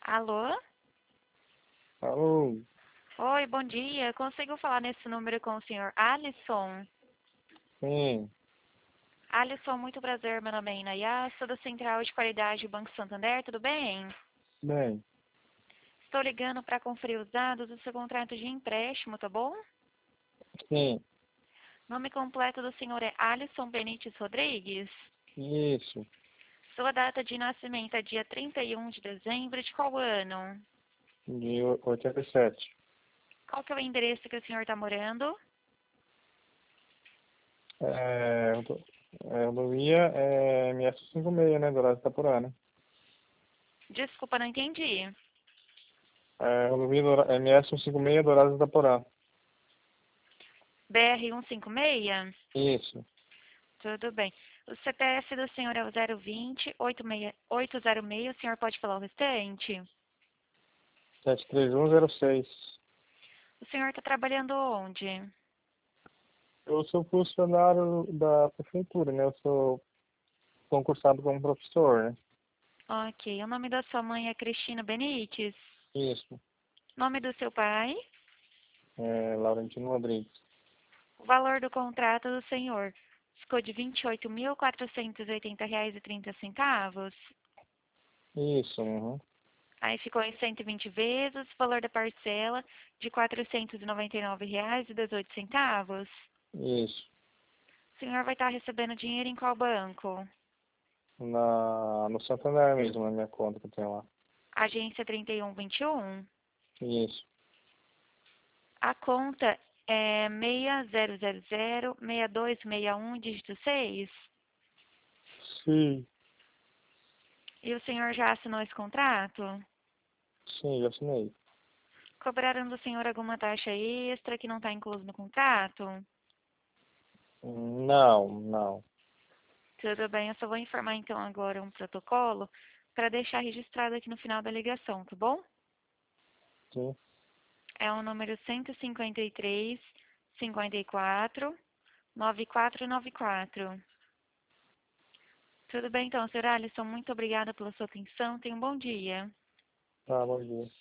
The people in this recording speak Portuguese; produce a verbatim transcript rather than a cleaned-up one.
Alô? Alô, Oi, bom dia. Consigo falar nesse número com o senhor Alisson? sim, Alisson, muito prazer. Meu nome é Inayá, sou da Central de Qualidade do Banco Santander, tudo bem? bem, Estou ligando para conferir os dados do seu contrato de empréstimo, tá bom? sim, Nome completo do senhor é Alisson Benites Rodrigues. isso, Sua data de nascimento é dia trinta e um de dezembro de qual ano? de o- oitenta e sete. Qual que é o endereço que o senhor está morando? É, eu tô- é, rodovia é M S cinquenta e seis, né, Dourados de Itaporã, né? Desculpa, não entendi. É, rodovia Doura- M S cento e cinquenta e seis, Dourados de Itaporã. B R cento e cinquenta e seis? Isso, Tudo bem. O C P F do senhor é o zero vinte, oitenta e seis, oitocentos e seis. O senhor pode falar o restante? sete três um zero seis. O senhor está trabalhando onde? Eu sou funcionário da prefeitura, né? Eu sou concursado como professor, né? Ok. O nome da sua mãe é Cristina Benites? Isso, Nome do seu pai? é, Laurentino Rodrigues. O valor do contrato do senhor ficou de vinte e oito mil, quatrocentos e oitenta reais e trinta centavos. Isso, uhum. Aí ficou em cento e vinte vezes, o valor da parcela de quatrocentos e noventa e nove reais e dezoito centavos. Isso, O senhor vai estar recebendo dinheiro em qual banco? na, no Santander mesmo, na minha conta que eu tenho lá. Agência trinta e um vinte e um. Isso, A conta é seis zero zero zero, seis dois seis um, dígito seis. sim. E o senhor já assinou esse contrato? Sim, já assinei. Cobraram do senhor alguma taxa extra que não está incluso no contrato? Não, não. Tudo bem, eu só vou informar então agora um protocolo para deixar registrado aqui no final da ligação, tá bom? Sim, É o número cento e cinquenta e três, cinquenta e quatro, noventa e quatro noventa e quatro. Tudo bem então, senhor Alisson, muito obrigada pela sua atenção. Tenha um bom dia. tá, bom dia.